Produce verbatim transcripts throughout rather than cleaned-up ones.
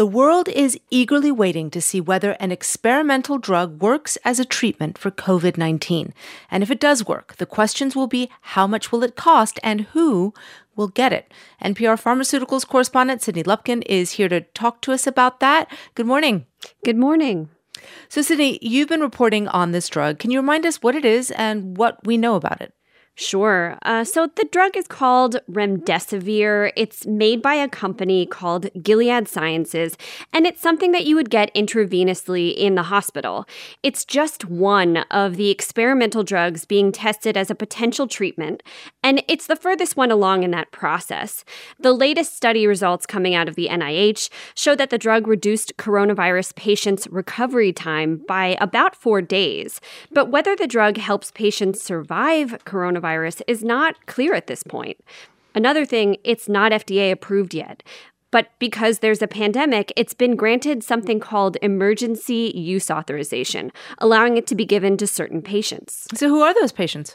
The world is eagerly waiting to see whether an experimental drug works as a treatment for covid nineteen. And if it does work, the questions will be how much will it cost and who will get it? N P R Pharmaceuticals correspondent Sydney Lupkin is here to talk to us about that. Good morning. Good morning. So, Sydney, you've been reporting on this drug. Can you remind us what it is and what we know about it? Sure. Uh, so the drug is called remdesivir. It's made by a company called Gilead Sciences, and it's something that you would get intravenously in the hospital. It's just one of the experimental drugs being tested as a potential treatment, and it's the furthest one along in that process. The latest study results coming out of the N I H show that the drug reduced coronavirus patients' recovery time by about four days. But whether the drug helps patients survive coronavirus virus is not clear at this point. Another thing, it's not F D A approved yet. But because there's a pandemic, it's been granted something called emergency use authorization, allowing it to be given to certain patients. So who are those patients?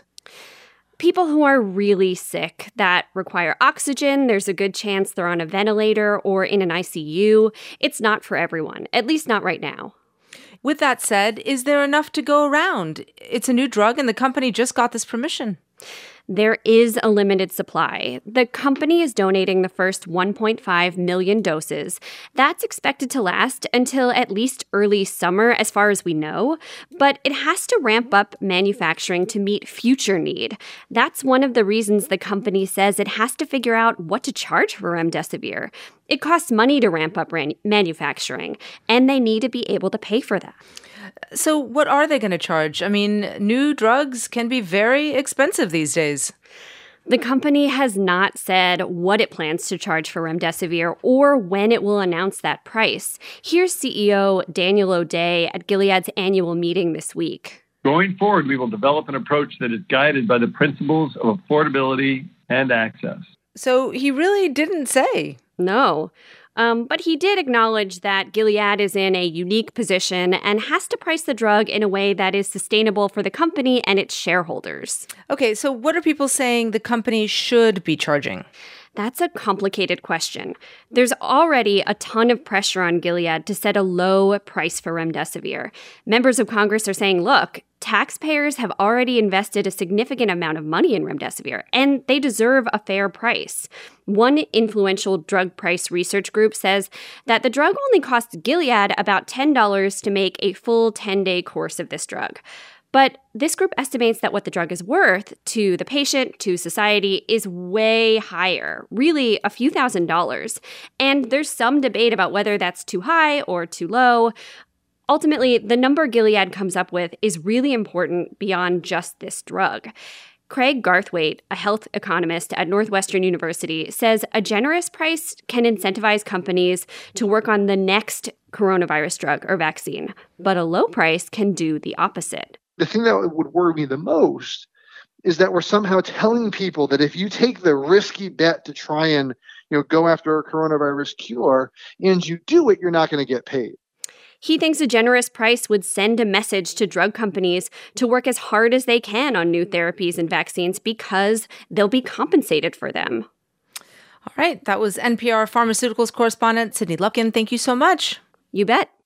People who are really sick that require oxygen. There's a good chance they're on a ventilator or in an I C U. It's not for everyone, at least not right now. With that said, is there enough to go around? It's a new drug and the company just got this permission. There is a limited supply. The company is donating the first one point five million doses. That's expected to last until at least early summer, as far as we know. But it has to ramp up manufacturing to meet future need. That's one of the reasons the company says it has to figure out what to charge for remdesivir. It costs money to ramp up ran- manufacturing, and they need to be able to pay for that. So what are they going to charge? I mean, new drugs can be very expensive these days. The company has not said what it plans to charge for remdesivir or when it will announce that price. Here's C E O Daniel O'Day at Gilead's annual meeting this week. Going forward, we will develop an approach that is guided by the principles of affordability and access. So he really didn't say. No. Um, but he did acknowledge that Gilead is in a unique position and has to price the drug in a way that is sustainable for the company and its shareholders. Okay, so what are people saying the company should be charging? That's a complicated question. There's already a ton of pressure on Gilead to set a low price for remdesivir. Members of Congress are saying, look, taxpayers have already invested a significant amount of money in remdesivir, and they deserve a fair price. One influential drug price research group says that the drug only costs Gilead about ten dollars to make a full ten-day course of this drug. But this group estimates that what the drug is worth to the patient, to society, is way higher, really a few thousand dollars. And there's some debate about whether that's too high or too low. Ultimately, the number Gilead comes up with is really important beyond just this drug. Craig Garthwaite, a health economist at Northwestern University, says a generous price can incentivize companies to work on the next coronavirus drug or vaccine, but a low price can do the opposite. The thing that would worry me the most is that we're somehow telling people that if you take the risky bet to try and, you know, go after a coronavirus cure and you do it, you're not going to get paid. He thinks a generous price would send a message to drug companies to work as hard as they can on new therapies and vaccines because they'll be compensated for them. All right. That was N P R Pharmaceuticals correspondent Sydney Lupkin. Thank you so much. You bet.